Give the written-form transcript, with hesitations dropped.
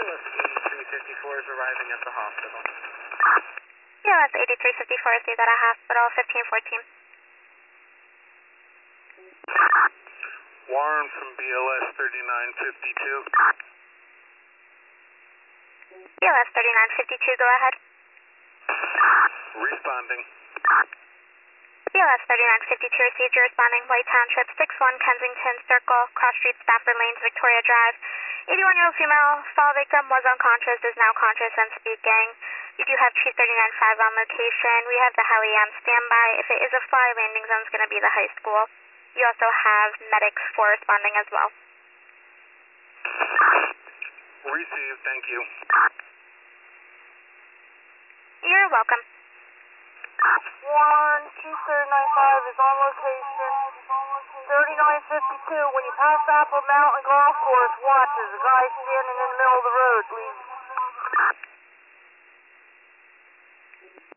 BLS 8354 is arriving at the hospital. BLS 8354 is at a hospital, 1514. Warren from BLS 3952. BLS 3952, go ahead. Responding. BLS 3952 received your responding White Township, 61 Kensington Circle, Cross Street, Stafford Lanes, Victoria Drive. 81-year-old female fall victim was unconscious, is now conscious and speaking. You do have Chief 395 on location. We have the heli on standby. If it is a fly, landing zone is going to be the high school. You also have medics for responding as well. Received, thank you. You're welcome. Warren, Chief 395 is on location. 3952, when you pass Apple Mountain Golf Course, watch, there's a guy standing in the middle of the road. Leave